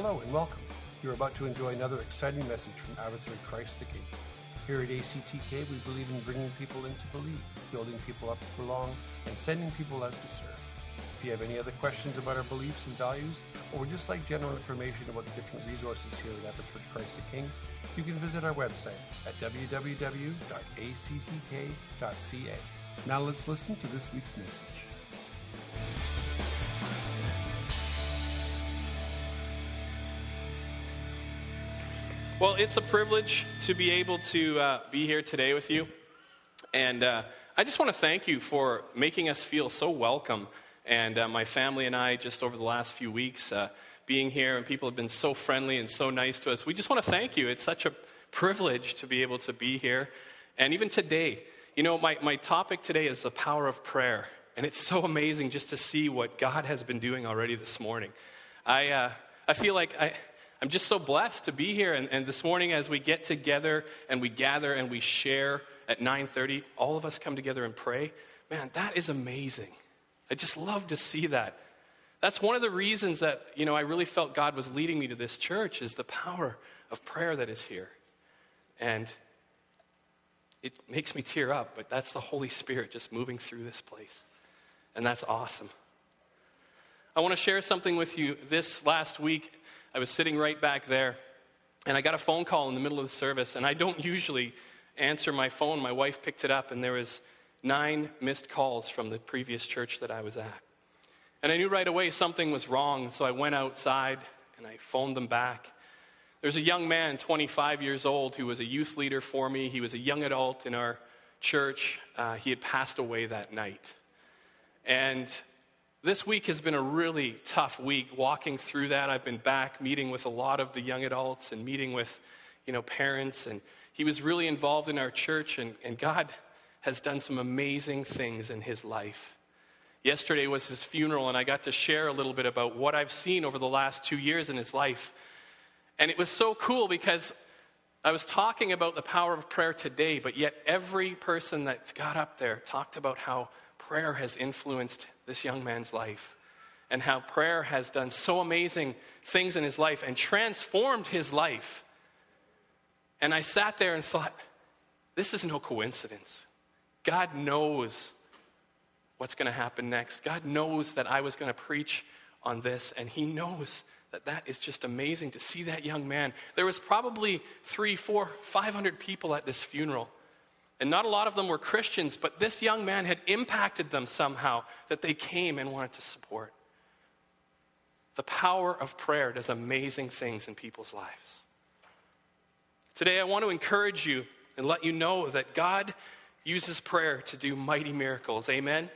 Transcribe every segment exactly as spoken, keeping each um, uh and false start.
Hello and welcome. You're about to enjoy another exciting message from Abbotsford Christ the King. Here at A C T K, we believe in bringing people in to believe, building people up to belong, and sending people out to serve. If you have any other questions about our beliefs and values, or would just like general information about the different resources here at Abbotsford Christ the King, you can visit our website at w w w dot a c t k dot c a. Now let's listen to this week's message. Well, it's a privilege to be able to uh, be here today with you. And uh, I just want to thank you for making us feel so welcome. And uh, my family and I, just over the last few weeks, uh, being here, and people have been so friendly and so nice to us. We just want to thank you. It's such a privilege to be able to be here. And even today, you know, my, my topic today is the power of prayer. And it's so amazing just to see what God has been doing already this morning. I uh, I feel like I... I'm just so blessed to be here, and, and this morning as we get together and we gather and we share at nine thirty, all of us come together and pray. Man, that is amazing. I just love to see that. That's one of the reasons that, you know, I really felt God was leading me to this church, is the power of prayer that is here. And it makes me tear up, but that's the Holy Spirit just moving through this place. And that's awesome. I want to share something with you. This last week, I was sitting right back there, and I got a phone call in the middle of the service, and I don't usually answer my phone. My wife picked it up, and there was nine missed calls from the previous church that I was at. And I knew right away something was wrong, so I went outside, and I phoned them back. There's a young man, twenty-five years old, who was a youth leader for me. He was a young adult in our church. Uh, he had passed away that night. And this week has been a really tough week walking through that. I've been back meeting with a lot of the young adults and meeting with, you know, parents. And he was really involved in our church, and, and God has done some amazing things in his life. Yesterday was his funeral, and I got to share a little bit about what I've seen over the last two years in his life. And it was so cool because I was talking about the power of prayer today, but yet every person that got up there talked about how prayer has influenced this young man's life, and how prayer has done so amazing things in his life and transformed his life. And I sat there and thought, this is no coincidence. God knows what's going to happen next. God knows that I was going to preach on this, and he knows that that is just amazing to see that young man. There was probably three, four, five hundred people at this funeral. And not a lot of them were Christians, but this young man had impacted them somehow, that they came and wanted to support. The power of prayer does amazing things in people's lives. Today I want to encourage you and let you know that God uses prayer to do mighty miracles. Amen?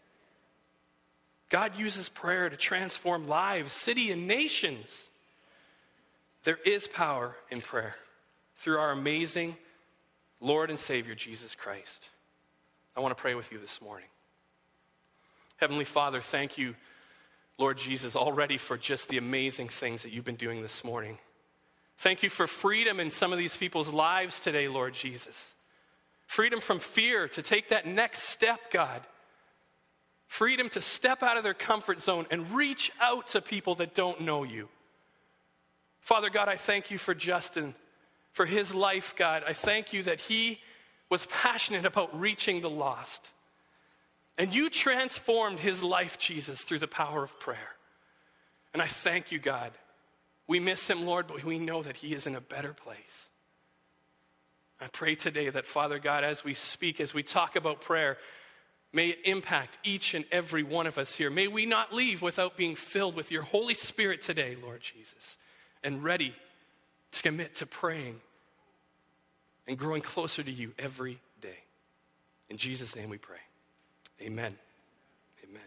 God uses prayer to transform lives, city, and nations. There is power in prayer through our amazing Lord and Savior, Jesus Christ. I want to pray with you this morning. Heavenly Father, thank you, Lord Jesus, already for just the amazing things that you've been doing this morning. Thank you for freedom in some of these people's lives today, Lord Jesus. Freedom from fear to take that next step, God. Freedom to step out of their comfort zone and reach out to people that don't know you. Father God, I thank you for Justin, for his life, God. I thank you that he was passionate about reaching the lost. And you transformed his life, Jesus, through the power of prayer. And I thank you, God. We miss him, Lord, but we know that he is in a better place. I pray today that, Father God, as we speak, as we talk about prayer, may it impact each and every one of us here. May we not leave without being filled with your Holy Spirit today, Lord Jesus, and ready to commit to praying and growing closer to you every day. In Jesus' name we pray. Amen. Amen.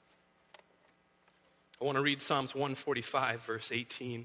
I want to read Psalms one forty-five, verse eighteen.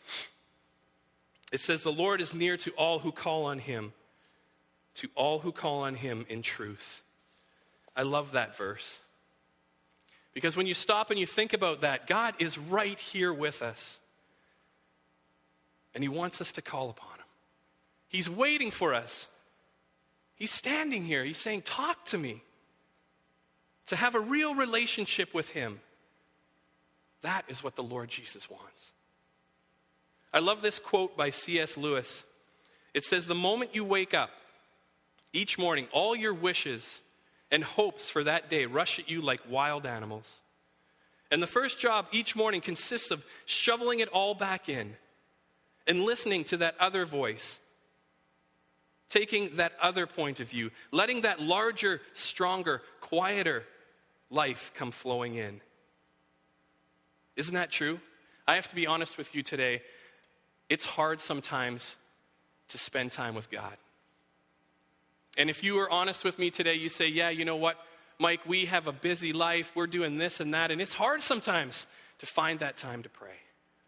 It says, "The Lord is near to all who call on him, to all who call on him in truth." I love that verse. Because when you stop and you think about that, God is right here with us. And he wants us to call upon him. He's waiting for us. He's standing here. He's saying, talk to me. To have a real relationship with him. That is what the Lord Jesus wants. I love this quote by C S Lewis. It says, "The moment you wake up each morning, all your wishes and hopes for that day rush at you like wild animals. And the first job each morning consists of shoveling it all back in and listening to that other voice, taking that other point of view, letting that larger, stronger, quieter life come flowing in." Isn't that true? I have to be honest with you today. It's hard sometimes to spend time with God. And if you are honest with me today, you say, yeah, you know what, Mike, we have a busy life. We're doing this and that. And it's hard sometimes to find that time to pray.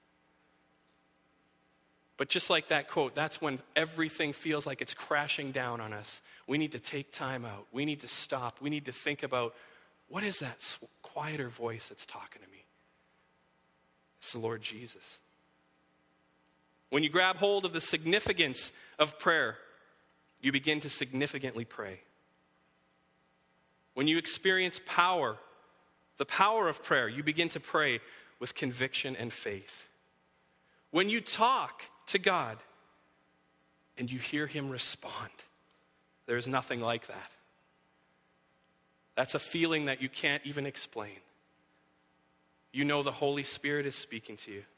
But just like that quote, that's when everything feels like it's crashing down on us. We need to take time out. We need to stop. We need to think about, what is that quieter voice that's talking to me? It's the Lord Jesus. When you grab hold of the significance of prayer, you begin to significantly pray. When you experience power, the power of prayer, you begin to pray with conviction and faith. When you talk to God and you hear him respond, there's nothing like that. That's a feeling that you can't even explain. You know the Holy Spirit is speaking to you.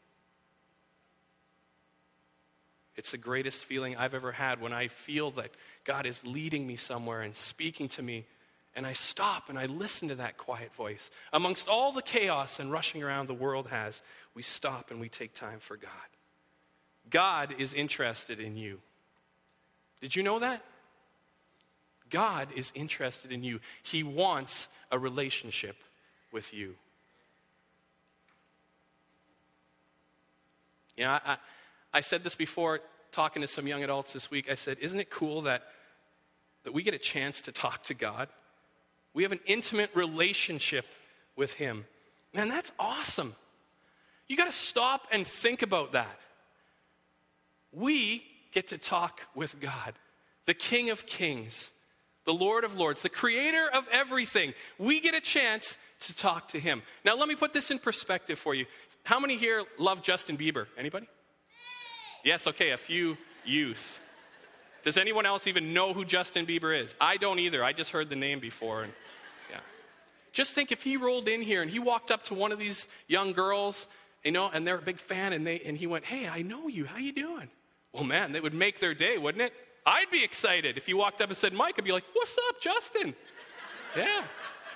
It's the greatest feeling I've ever had when I feel that God is leading me somewhere and speaking to me, and I stop and I listen to that quiet voice. Amongst all the chaos and rushing around the world has, we stop and we take time for God. God is interested in you. Did you know that? God is interested in you. He wants a relationship with you. You know, I, I, I said this before, talking to some young adults this week. I said, isn't it cool that, that we get a chance to talk to God? We have an intimate relationship with him. Man, that's awesome. You got to stop and think about that. We get to talk with God, the King of Kings, the Lord of Lords, the creator of everything. We get a chance to talk to him. Now, let me put this in perspective for you. How many here love Justin Bieber? Anybody? Yes, okay, a few youth. Does anyone else even know who Justin Bieber is? I don't either. I just heard the name before. And yeah. Just think if he rolled in here and he walked up to one of these young girls, you know, and they're a big fan, and they and he went, "Hey, I know you. How you doing?" Well, man, that would make their day, wouldn't it? I'd be excited if he walked up and said, "Mike," I'd be like, "What's up, Justin?" Yeah.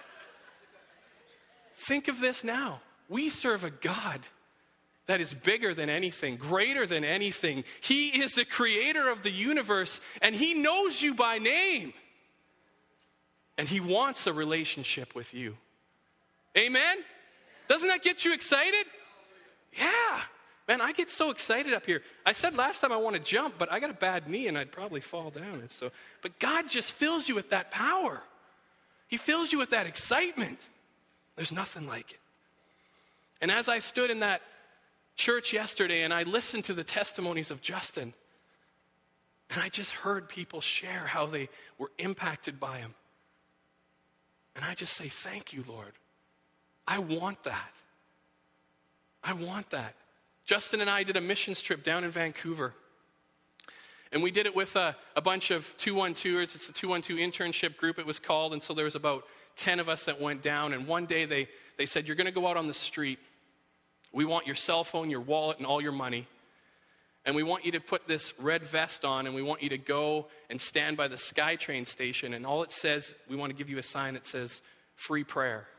Think of this now. We serve a God that is bigger than anything, greater than anything. He is the creator of the universe, and he knows you by name. And he wants a relationship with you. Amen? Doesn't that get you excited? Yeah. Man, I get so excited up here. I said last time I want to jump, but I got a bad knee and I'd probably fall down. And so, but God just fills you with that power. He fills you with that excitement. There's nothing like it. And as I stood in that church yesterday and I listened to the testimonies of Justin, and I just heard people share how they were impacted by him. And I just say, thank you, Lord. I want that. I want that. Justin and I did a missions trip down in Vancouver. And we did it with a, a bunch of two one two-ers. It's a two one two internship group, it was called. And so there was about ten of us that went down. And one day they, they said, you're going to go out on the street. We want your cell phone, your wallet, and all your money. And we want you to put this red vest on, and we want you to go and stand by the SkyTrain station. And all it says, we want to give you a sign that says, free prayer.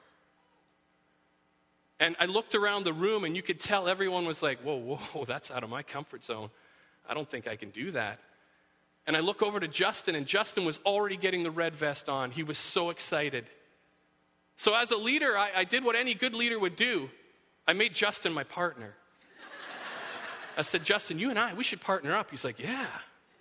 And I looked around the room, and you could tell everyone was like, whoa, whoa, that's out of my comfort zone. I don't think I can do that. And I look over to Justin, and Justin was already getting the red vest on. He was so excited. So as a leader, I, I did what any good leader would do. I made Justin my partner. I said, Justin, you and I, we should partner up. He's like, yeah.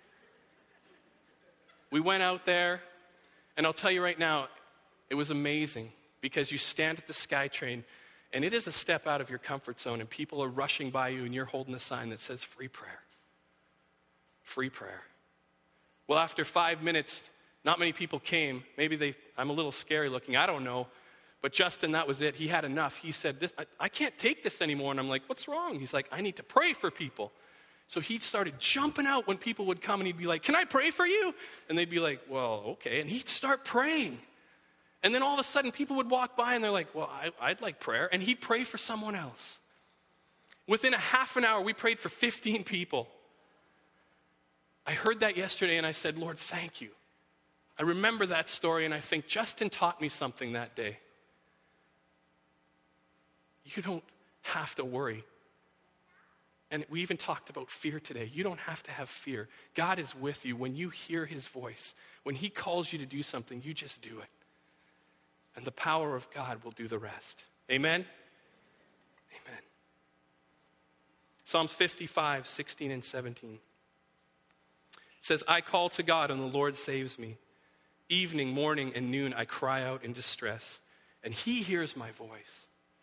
We went out there, and I'll tell you right now, it was amazing because you stand at the SkyTrain, and it is a step out of your comfort zone, and people are rushing by you, and you're holding a sign that says free prayer. Free prayer. Well, after five minutes, not many people came. Maybe they, I'm a little scary looking, I don't know. But Justin, that was it. He had enough. He said, this, I, I can't take this anymore. And I'm like, what's wrong? He's like, I need to pray for people. So he started jumping out when people would come and he'd be like, can I pray for you? And they'd be like, well, okay. And he'd start praying. And then all of a sudden people would walk by and they're like, well, I, I'd like prayer. And he'd pray for someone else. Within a half an hour, we prayed for fifteen people. I heard that yesterday and I said, Lord, thank you. I remember that story and I think Justin taught me something that day. You don't have to worry. And we even talked about fear today. You don't have to have fear. God is with you. When you hear his voice, when he calls you to do something, you just do it. And the power of God will do the rest. Amen? Amen. Psalms fifty-five, sixteen and seventeen. It says, I call to God and the Lord saves me. Evening, morning, and noon I cry out in distress, and he hears my voice.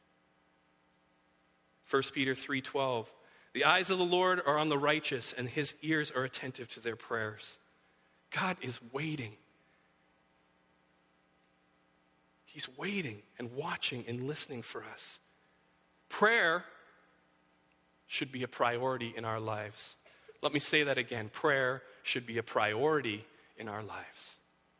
First Peter three twelve. The eyes of the Lord are on the righteous, and his ears are attentive to their prayers. God is waiting. He's waiting and watching and listening for us. Prayer should be a priority in our lives. Let me say that again. Prayer should be a priority in our lives.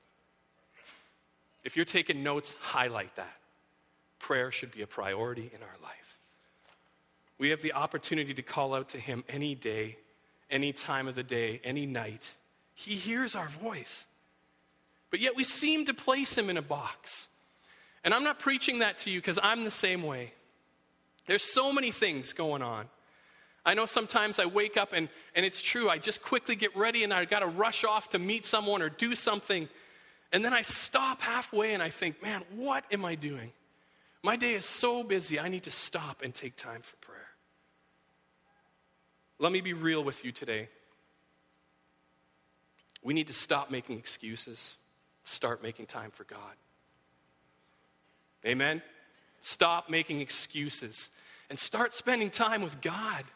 If you're taking notes, highlight that. Prayer should be a priority in our life. We have the opportunity to call out to him any day, any time of the day, any night. He hears our voice. But yet we seem to place him in a box. And I'm not preaching that to you because I'm the same way. There's so many things going on. I know sometimes I wake up and, and it's true, I just quickly get ready and I got to rush off to meet someone or do something. And then I stop halfway and I think, man, what am I doing? My day is so busy, I need to stop and take time for prayer. Let me be real with you today. We need to stop making excuses, start making time for God. Amen? Stop making excuses and start spending time with God.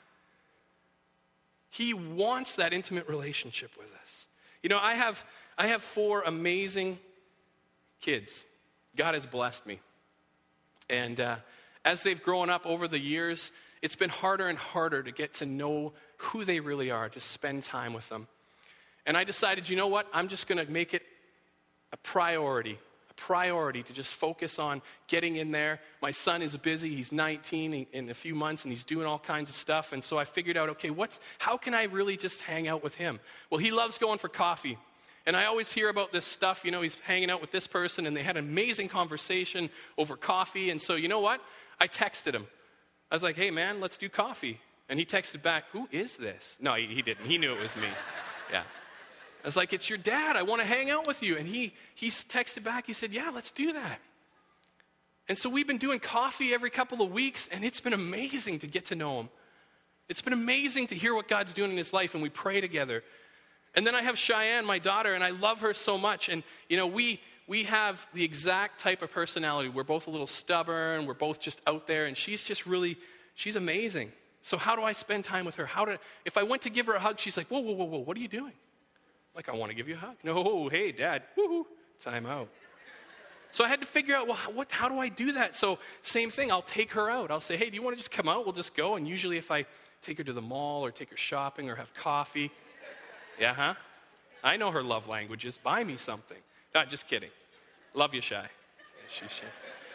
He wants that intimate relationship with us. You know, I have I have four amazing kids. God has blessed me. And uh, as they've grown up over the years, it's been harder and harder to get to know who they really are, to spend time with them. And I decided, you know what? I'm just going to make it a priority, a priority to just focus on getting in there. My son is busy. He's nineteen in a few months, and he's doing all kinds of stuff. And so I figured out, okay, what's how can I really just hang out with him? Well, he loves going for coffee. And I always hear about this stuff, you know, he's hanging out with this person, and they had an amazing conversation over coffee. And so, you know what? I texted him. I was like, hey, man, let's do coffee. And he texted back, who is this? No, he, he didn't. He knew it was me. Yeah. I was like, it's your dad. I want to hang out with you. And he he texted back. He said, yeah, let's do that. And so we've been doing coffee every couple of weeks, and it's been amazing to get to know him. It's been amazing to hear what God's doing in his life, and we pray together. And then I have Cheyenne, my daughter, and I love her so much. And, you know, we... We have the exact type of personality. We're both a little stubborn. We're both just out there. And she's just really, she's amazing. So how do I spend time with her? How do, if I went to give her a hug, she's like, whoa, whoa, whoa, whoa, what are you doing? Like, I want to give you a hug. No, hey, Dad, woo-hoo, time out. So I had to figure out, well, what, how do I do that? So same thing, I'll take her out. I'll say, hey, do you want to just come out? We'll just go. And usually if I take her to the mall or take her shopping or have coffee, yeah, huh? I know her love languages. Buy me something. No, just kidding. Love you, Shy. She's shy.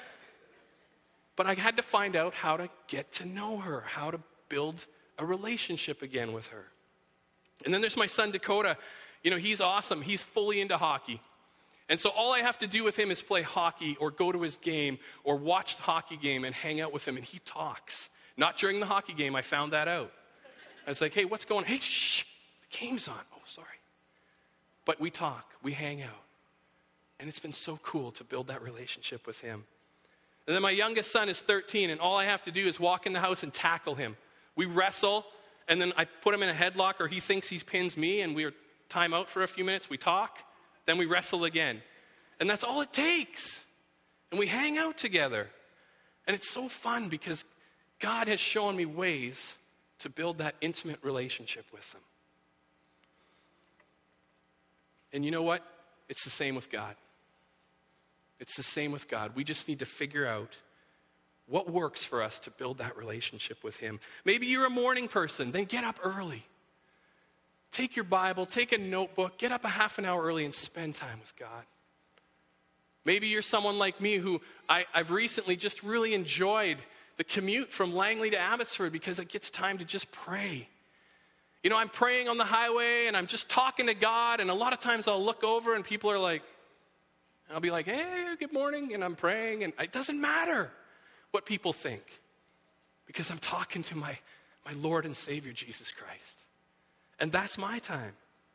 But I had to find out how to get to know her, how to build a relationship again with her. And then there's my son, Dakota. You know, he's awesome. He's fully into hockey. And so all I have to do with him is play hockey or go to his game or watch the hockey game and hang out with him, and he talks. Not during the hockey game. I found that out. I was like, hey, what's going on? Hey, shh, the game's on. Oh, sorry. But we talk. We hang out. And it's been so cool to build that relationship with him. And then my youngest son is thirteen, and all I have to do is walk in the house and tackle him. We wrestle, and then I put him in a headlock, or he thinks he pins me, and we are time out for a few minutes. We talk, then we wrestle again. And that's all it takes. And we hang out together. And it's so fun because God has shown me ways to build that intimate relationship with them. And you know what? It's the same with God. It's the same with God. We just need to figure out what works for us to build that relationship with him. Maybe you're a morning person, then get up early. take your Bible, take a notebook, get up a half an hour early and spend time with God. Maybe you're someone like me who I, I've recently just really enjoyed the commute from Langley to Abbotsford because it gets time to just pray. You know, I'm praying on the highway and I'm just talking to God, and a lot of times I'll look over and people are like, I'll be like, hey, good morning, and I'm praying, and it doesn't matter what people think because I'm talking to my, my Lord and Savior, Jesus Christ. And that's my time.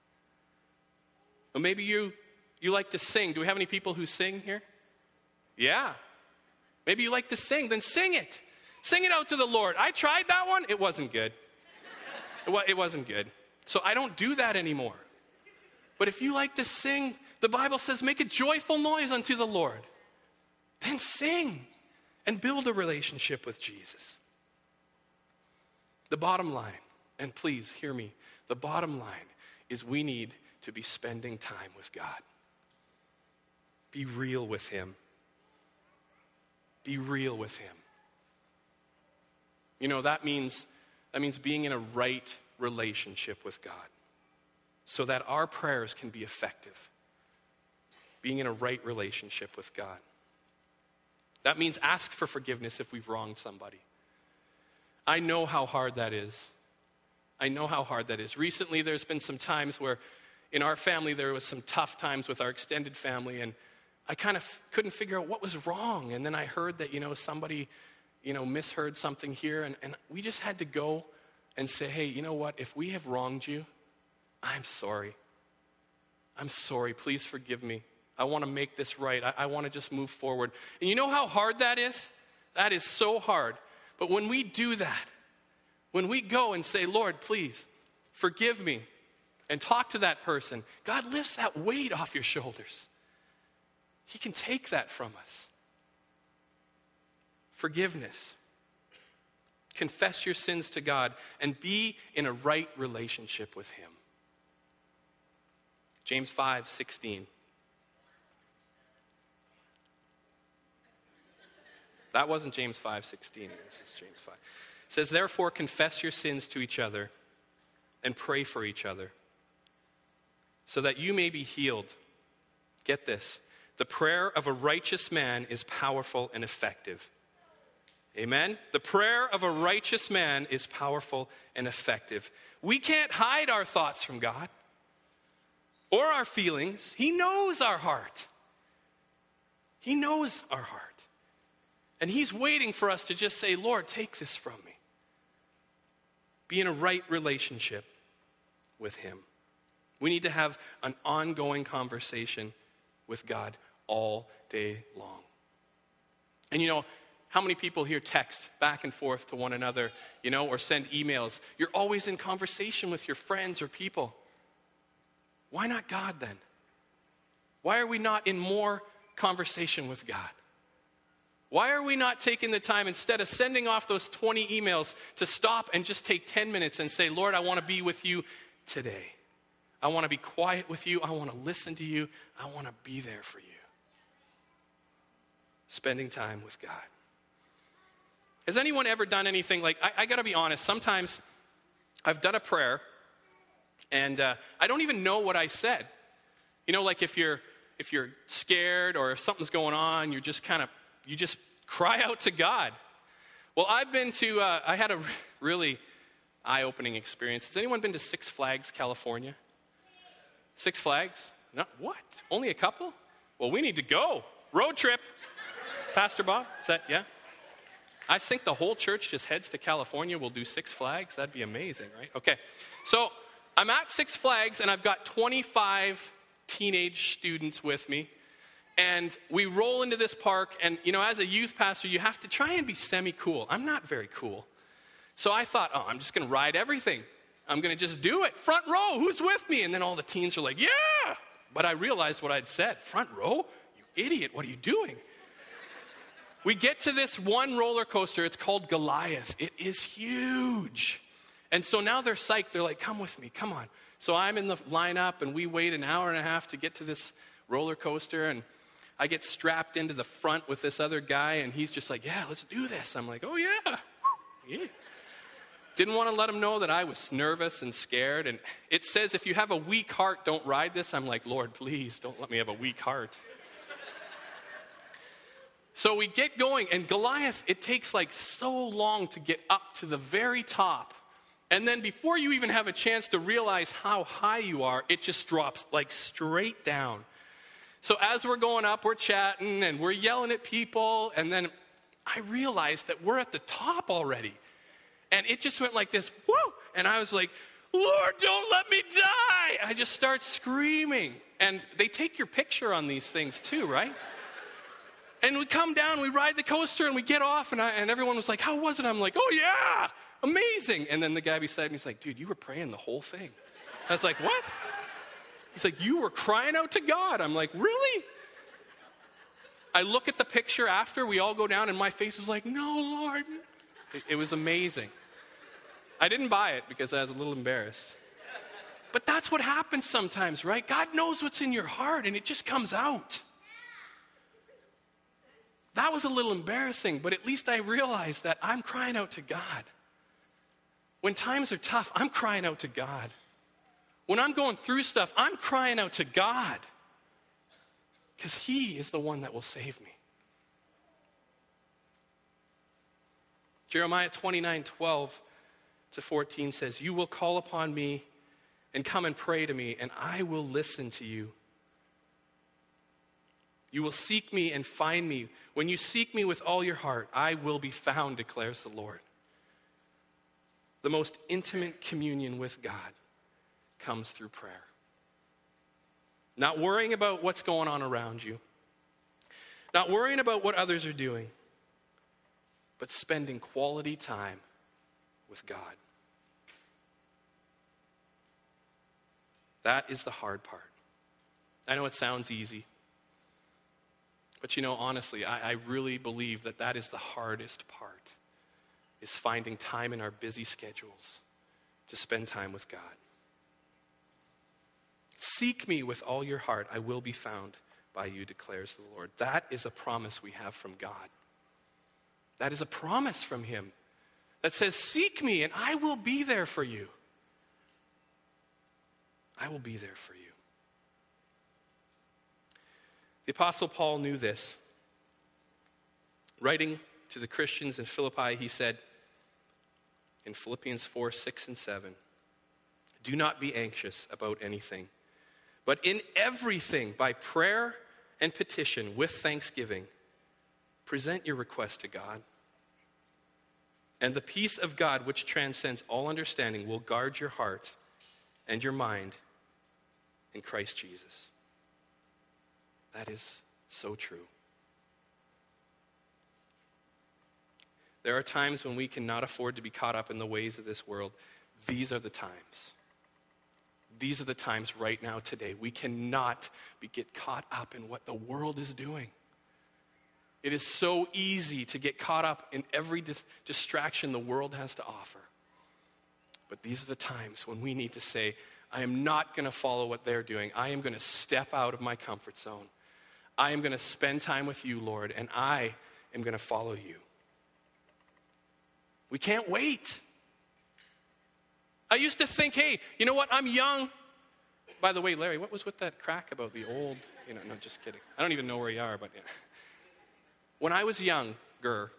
Or maybe you you like to sing. Do we have any people who sing here? Yeah. Maybe you like to sing. Then sing it. Sing it out to the Lord. I tried that one. It wasn't good. It, wa- it wasn't good. So I don't do that anymore. But if you like to sing, the Bible says make a joyful noise unto the Lord. Then sing and build a relationship with Jesus. The bottom line, and please hear me, the bottom line is we need to be spending time with God. Be real with him. Be real with him. You know, that means that means being in a right relationship with God so that our prayers can be effective. Being in a right relationship with God. That means ask for forgiveness if we've wronged somebody. I know how hard that is. I know how hard that is. Recently, there's been some times where in our family, there was some tough times with our extended family, and I kind of f- couldn't figure out what was wrong. And then I heard that, you know, somebody, you know, misheard something here, and, and we just had to go and say, hey, you know what? If we have wronged you, I'm sorry. I'm sorry. Please forgive me. I want to make this right. I, I want to just move forward. And you know how hard that is? That is so hard. But when we do that, when we go and say, Lord, please forgive me, and talk to that person, God lifts that weight off your shoulders. He can take that from us. Forgiveness. Confess your sins to God and be in a right relationship with him. James five sixteen. That wasn't James five sixteen. This is James five. It says, therefore, confess your sins to each other and pray for each other so that you may be healed. Get this. The prayer of a righteous man is powerful and effective. Amen? The prayer of a righteous man is powerful and effective. We can't hide our thoughts from God or our feelings. He knows our heart. He knows our heart. And he's waiting for us to just say, Lord, take this from me. Be in a right relationship with him. We need to have an ongoing conversation with God all day long. And you know, how many people here text back and forth to one another, you know, or send emails? You're always in conversation with your friends or people. Why not God then? Why are we not in more conversation with God? Why are we not taking the time, instead of sending off those twenty emails, to stop and just take ten minutes and say, Lord, I want to be with you today. I want to be quiet with you. I want to listen to you. I want to be there for you. Spending time with God. Has anyone ever done anything like, I, I got to be honest, sometimes I've done a prayer and uh, I don't even know what I said. You know, like if you're if you're scared or if something's going on, you're just kind of, you just cry out to God. Well, I've been to, uh, I had a really eye-opening experience. Has anyone been to Six Flags, California? Six Flags? No, what? Only a couple? Well, we need to go. Road trip. Pastor Bob, is that, yeah? I think the whole church just heads to California. We'll do Six Flags. That'd be amazing, right? Okay. So I'm at Six Flags, and I've got twenty-five teenage students with me. And we roll into this park, and, you know, as a youth pastor, you have to try and be semi-cool. I'm not very cool. So I thought, oh, I'm just going to ride everything. I'm going to just do it. Front row, who's with me? And then all the teens are like, yeah. But I realized what I'd said. Front row? You idiot, what are you doing? We get to this one roller coaster. It's called Goliath. It is huge. And so now they're psyched. They're like, come with me, come on. So I'm in the lineup, and we wait an hour and a half to get to this roller coaster. And I get strapped into the front with this other guy, and he's just like, yeah, let's do this. I'm like, oh, yeah. Yeah. Didn't want to let him know that I was nervous and scared. And it says, if you have a weak heart, don't ride this. I'm like, Lord, please don't let me have a weak heart. So we get going, and Goliath, it takes like so long to get up to the very top. And then before you even have a chance to realize how high you are, it just drops like straight down. So as we're going up, we're chatting and we're yelling at people. And then I realized that we're at the top already. And it just went like this, whoo! And I was like, Lord, don't let me die! I just start screaming. And they take your picture on these things too, right? And we come down, we ride the coaster, and we get off, and, I, and everyone was like, how was it? I'm like, oh yeah, amazing. And then the guy beside me is like, dude, you were praying the whole thing. I was like, what? He's like, you were crying out to God. I'm like, really? I look at the picture after, we all go down, and my face was like, no, Lord. It, it was amazing. I didn't buy it because I was a little embarrassed. But that's what happens sometimes, right? God knows what's in your heart, and it just comes out. That was a little embarrassing, but at least I realized that I'm crying out to God. When times are tough, I'm crying out to God. When I'm going through stuff, I'm crying out to God. Because He is the one that will save me. Jeremiah twenty-nine, twelve to fourteen says, you will call upon me and come and pray to me, and I will listen to you. You will seek me and find me. When you seek me with all your heart, I will be found, declares the Lord. The most intimate communion with God comes through prayer. Not worrying about what's going on around you. Not worrying about what others are doing. But spending quality time with God. That is the hard part. I know it sounds easy. But you know, honestly, I, I really believe that that is the hardest part, is finding time in our busy schedules to spend time with God. Seek me with all your heart, I will be found by you, declares the Lord. That is a promise we have from God. That is a promise from Him that says, seek me and I will be there for you. I will be there for you. The Apostle Paul knew this. Writing to the Christians in Philippi, he said in Philippians four, six, and seven, do not be anxious about anything, but in everything, by prayer and petition, with thanksgiving, present your request to God. And the peace of God, which transcends all understanding, will guard your heart and your mind in Christ Jesus. That is so true. There are times when we cannot afford to be caught up in the ways of this world. These are the times. These are the times right now today. We cannot be get caught up in what the world is doing. It is so easy to get caught up in every dis- distraction the world has to offer. But these are the times when we need to say, I am not going to follow what they're doing. I am going to step out of my comfort zone. I am going to spend time with you, Lord, and I am going to follow you. We can't wait. I used to think, hey, you know what? I'm young. By the way, Larry, what was with that crack about the old, you know, no, just kidding. I don't even know where you are, but yeah. When I was younger,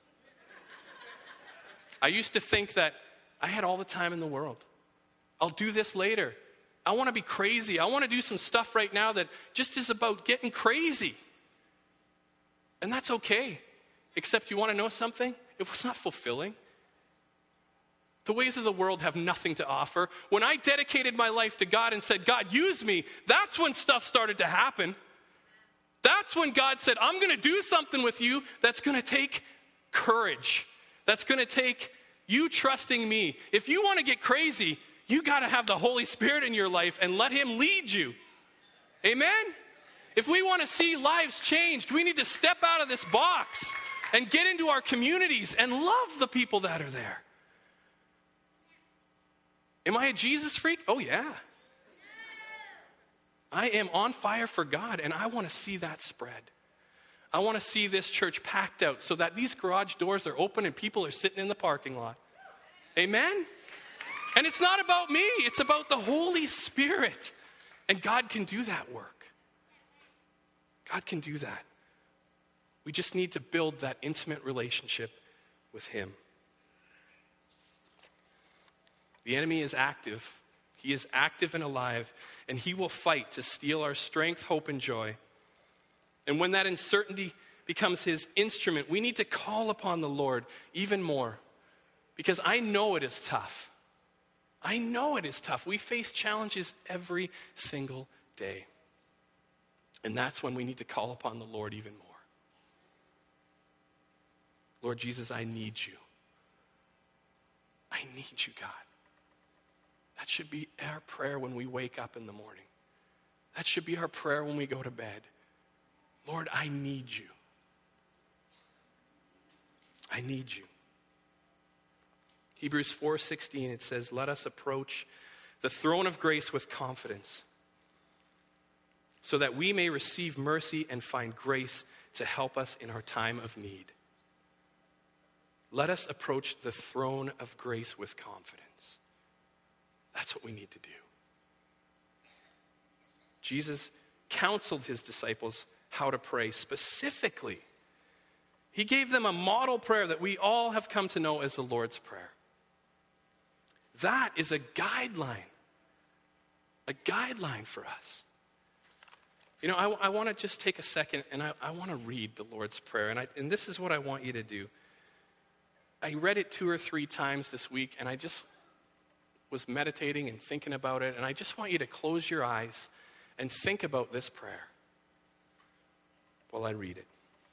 I used to think that I had all the time in the world. I'll do this later. I want to be crazy. I want to do some stuff right now that just is about getting crazy. And that's okay. Except you want to know something? It was not fulfilling. The ways of the world have nothing to offer. When I dedicated my life to God and said, God, use me, that's when stuff started to happen. That's when God said, I'm going to do something with you that's going to take courage. That's going to take you trusting me. If you want to get crazy, you got to have the Holy Spirit in your life and let Him lead you. Amen? If we want to see lives changed, we need to step out of this box and get into our communities and love the people that are there. Am I a Jesus freak? Oh, yeah. I am on fire for God, and I want to see that spread. I want to see this church packed out so that these garage doors are open and people are sitting in the parking lot. Amen? And it's not about me. It's about the Holy Spirit. And God can do that work. God can do that. We just need to build that intimate relationship with him. The enemy is active. He is active and alive, and he will fight to steal our strength, hope, and joy. And when that uncertainty becomes his instrument, we need to call upon the Lord even more, because I know it is tough. I know it is tough. We face challenges every single day. And that's when we need to call upon the Lord even more. Lord Jesus, I need you. I need you, God. That should be our prayer when we wake up in the morning. That should be our prayer when we go to bed. Lord, I need you. I need you. Hebrews four sixteen, it says, let us approach the throne of grace with confidence, so that we may receive mercy and find grace to help us in our time of need. Let us approach the throne of grace with confidence. That's what we need to do. Jesus counseled his disciples how to pray specifically. He gave them a model prayer that we all have come to know as the Lord's Prayer. That is a guideline, a guideline for us. You know, I, I want to just take a second and I, I want to read the Lord's Prayer. And, I, and this is what I want you to do. I read it two or three times this week, and I just was meditating and thinking about it. And I just want you to close your eyes and think about this prayer while I read it.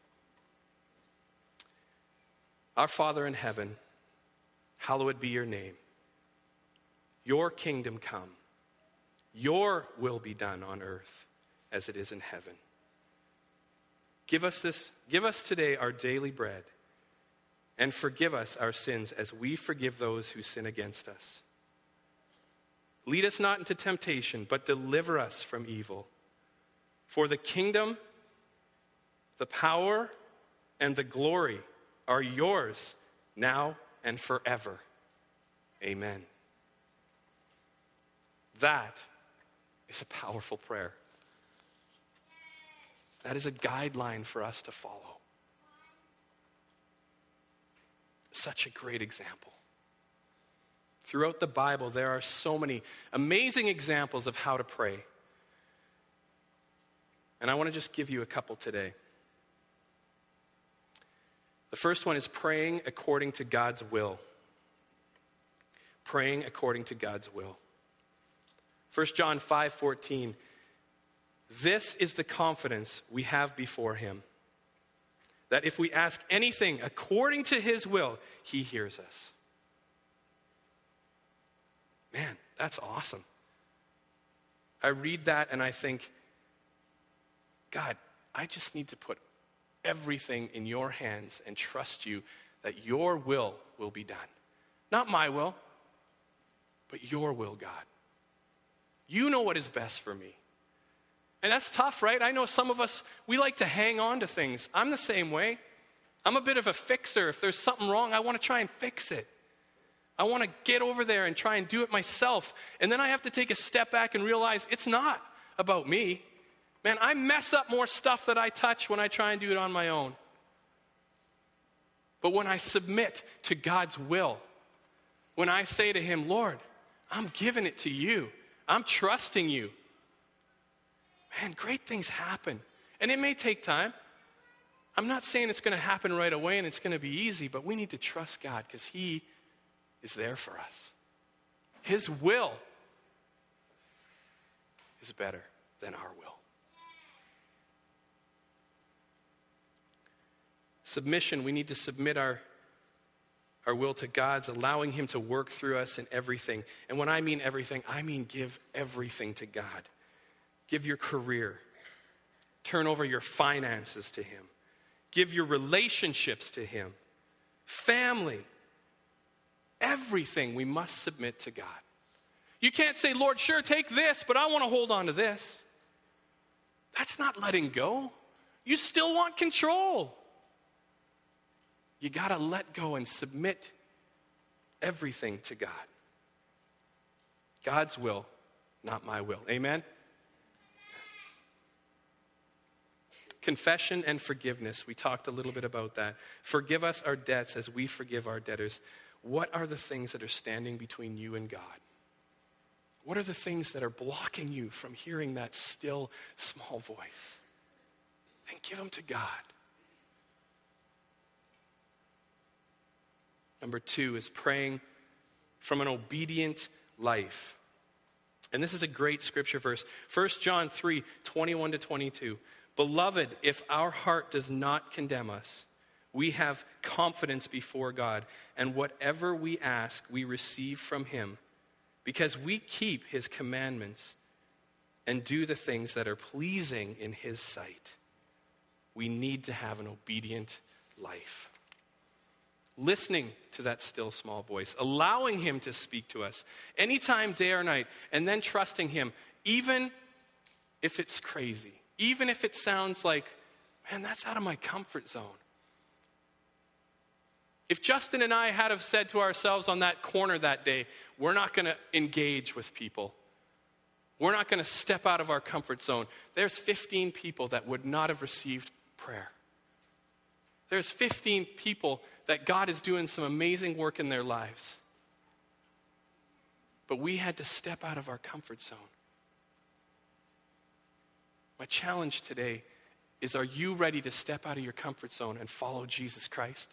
Our Father in heaven, hallowed be your name. Your kingdom come. Your will be done on earth as it is in heaven. Give us this, give us today our daily bread, and forgive us our sins as we forgive those who sin against us. Lead us not into temptation, but deliver us from evil. For the kingdom, the power, and the glory are yours now and forever. Amen. That is a powerful prayer. That is a guideline for us to follow. Such a great example. Throughout the Bible, there are so many amazing examples of how to pray. And I want to just give you a couple today. The first one is praying according to God's will. Praying according to God's will. First John five fourteen. This is the confidence we have before him, that if we ask anything according to his will, he hears us. Man, that's awesome. I read that and I think, God, I just need to put everything in your hands and trust you that your will will be done. Not my will, but your will, God. You know what is best for me. And that's tough, right? I know some of us, we like to hang on to things. I'm the same way. I'm a bit of a fixer. If there's something wrong, I want to try and fix it. I want to get over there and try and do it myself. And then I have to take a step back and realize it's not about me. Man, I mess up more stuff that I touch when I try and do it on my own. But when I submit to God's will, when I say to him, Lord, I'm giving it to you. I'm trusting you. Man, great things happen. And it may take time. I'm not saying it's going to happen right away and it's going to be easy, but we need to trust God because he is there for us. His will is better than our will. Submission, we need to submit our, our will to God's, allowing him to work through us in everything. And when I mean everything, I mean give everything to God. Give your career. Turn over your finances to him. Give your relationships to him. Family. Everything we must submit to God. You can't say, Lord, sure, take this, but I want to hold on to this. That's not letting go. You still want control. You got to let go and submit everything to God. God's will, not my will. Amen? Confession and forgiveness. We talked a little bit about that. Forgive us our debts as we forgive our debtors. What are the things that are standing between you and God? What are the things that are blocking you from hearing that still, small voice? And give them to God. Number two is praying from an obedient life. And this is a great scripture verse. First John three, twenty-one to twenty-two. Beloved, if our heart does not condemn us, we have confidence before God, and whatever we ask, we receive from him, because we keep his commandments and do the things that are pleasing in his sight. We need to have an obedient life. Listening to that still small voice, allowing him to speak to us anytime, day or night, and then trusting him, even if it's crazy, even if it sounds like, man, that's out of my comfort zone. If Justin and I had have said to ourselves on that corner that day, we're not going to engage with people, we're not going to step out of our comfort zone, there's fifteen people that would not have received prayer. There's fifteen people that God is doing some amazing work in their lives. But we had to step out of our comfort zone. My challenge today is, are you ready to step out of your comfort zone and follow Jesus Christ?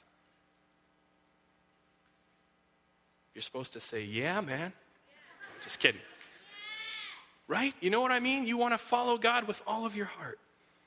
You're supposed to say, yeah, man. Just kidding. Right? You know what I mean? You want to follow God with all of your heart.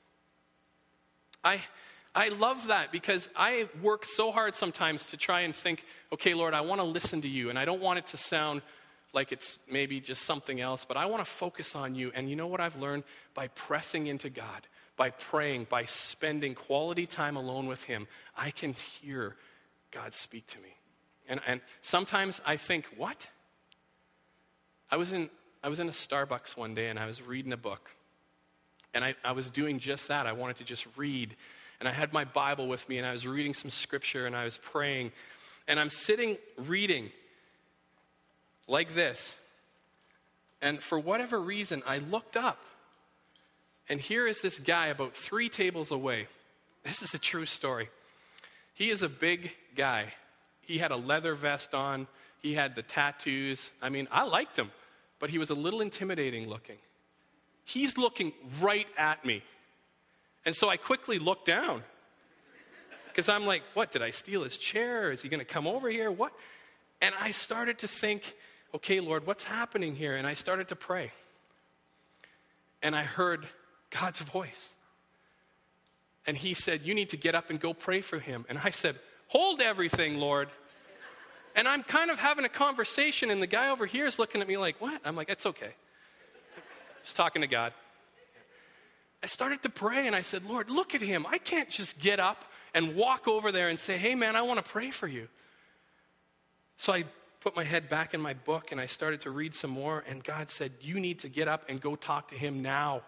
I I love that because I work so hard sometimes to try and think, okay, Lord, I want to listen to you, and I don't want it to sound like it's maybe just something else, but I want to focus on you. And you know what I've learned? By pressing into God, by praying, by spending quality time alone with him, I can hear God speak to me. And, and sometimes I think, what? I was in I was in a Starbucks one day, and I was reading a book. And I, I was doing just that. I wanted to just read. And I had my Bible with me, and I was reading some scripture, and I was praying. And I'm sitting reading like this. And for whatever reason, I looked up. And here is this guy about three tables away. This is a true story. He is a big guy. He had a leather vest on. He had the tattoos. I mean, I liked him, but he was a little intimidating looking. He's looking right at me. And so I quickly looked down because I'm like, what, did I steal his chair? Is he going to come over here? What? And I started to think, okay, Lord, what's happening here? And I started to pray. And I heard God's voice. And he said, you need to get up and go pray for him. And I said, hold everything, Lord. And I'm kind of having a conversation, and the guy over here is looking at me like, what? I'm like, it's okay. Just talking to God. I started to pray, and I said, Lord, look at him. I can't just get up and walk over there and say, hey, man, I want to pray for you. So I put my head back in my book, and I started to read some more, and God said, you need to get up and go talk to him now.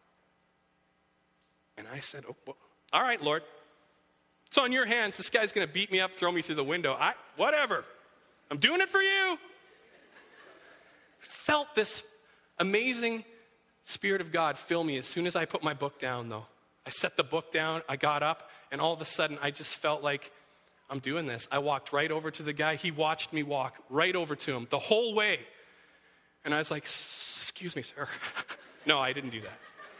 And I said, oh, well, all right, Lord. It's on your hands. This guy's going to beat me up, throw me through the window. I, whatever. I'm doing it for you. I felt this amazing Spirit of God fill me as soon as I put my book down, though. I set the book down, I got up, and all of a sudden I just felt like I'm doing this. I walked right over to the guy. He watched me walk right over to him the whole way. And I was like, excuse me, sir. No, I didn't do that.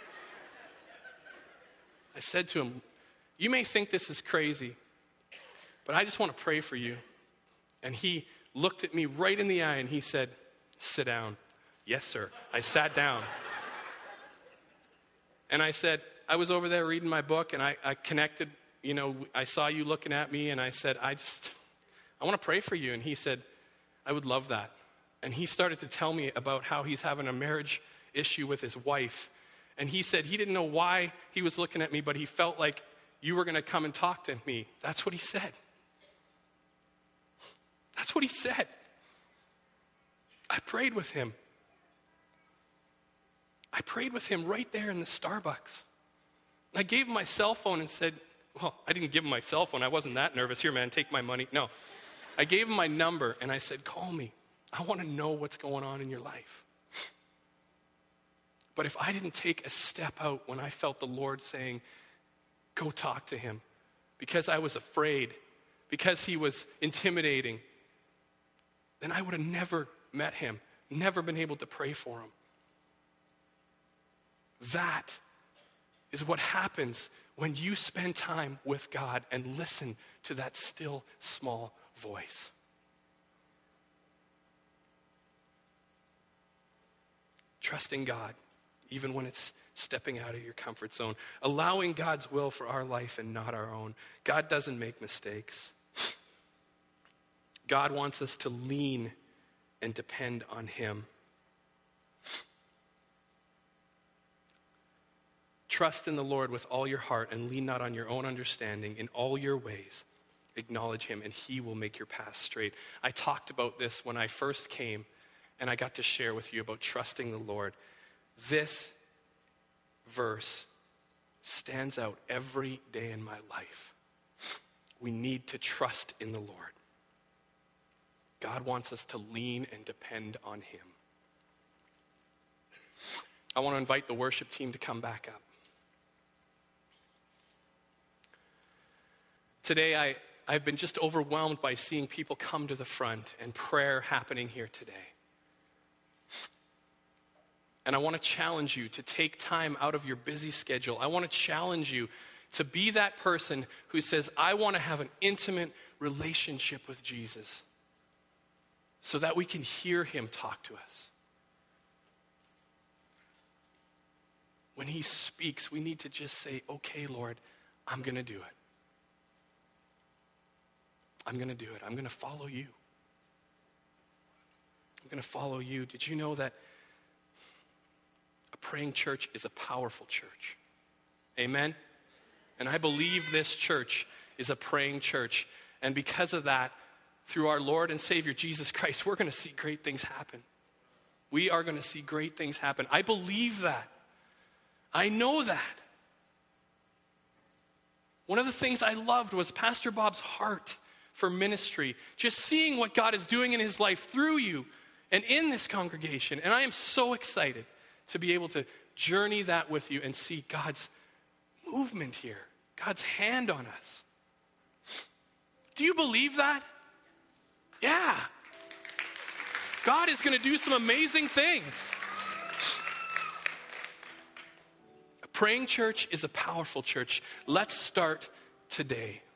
I said to him, you may think this is crazy, but I just want to pray for you. And he looked at me right in the eye and he said, sit down. Yes, sir. I sat down. And I said, I was over there reading my book, and I, I connected, you know, I saw you looking at me, and I said, I just, I want to pray for you. And he said, I would love that. And he started to tell me about how he's having a marriage issue with his wife. And he said he didn't know why he was looking at me, but he felt like you were going to come and talk to me. That's what he said. That's what he said. I prayed with him. I prayed with him right there in the Starbucks. I gave him my cell phone and said, well, I didn't give him my cell phone. I wasn't that nervous. Here, man, take my money. No. I gave him my number and I said, call me. I want to know what's going on in your life. But if I didn't take a step out when I felt the Lord saying, go talk to him, because I was afraid, because he was intimidating, then I would have never met him, never been able to pray for him. That is what happens when you spend time with God and listen to that still small voice. Trusting God, even when it's stepping out of your comfort zone. Allowing God's will for our life and not our own. God doesn't make mistakes. God wants us to lean and depend on him. Trust in the Lord with all your heart and lean not on your own understanding. In all your ways, acknowledge him and he will make your path straight. I talked about this when I first came and I got to share with you about trusting the Lord. This verse stands out every day in my life. We need to trust in the Lord. God wants us to lean and depend on him. I want to invite the worship team to come back up. Today, I, I've been just overwhelmed by seeing people come to the front and prayer happening here today. And I want to challenge you to take time out of your busy schedule. I want to challenge you to be that person who says, I want to have an intimate relationship with Jesus so that we can hear him talk to us. When he speaks, we need to just say, okay, Lord, I'm going to do it. I'm going to do it. I'm going to follow you. I'm going to follow you. Did you know that a praying church is a powerful church? Amen? And I believe this church is a praying church. And because of that, through our Lord and Savior Jesus Christ, we're going to see great things happen. We are going to see great things happen. I believe that. I know that. One of the things I loved was Pastor Bob's heart for ministry, just seeing what God is doing in his life through you and in this congregation. And I am so excited to be able to journey that with you and see God's movement here, God's hand on us. Do you believe that? Yeah. God is going to do some amazing things. A praying church is a powerful church. Let's start today.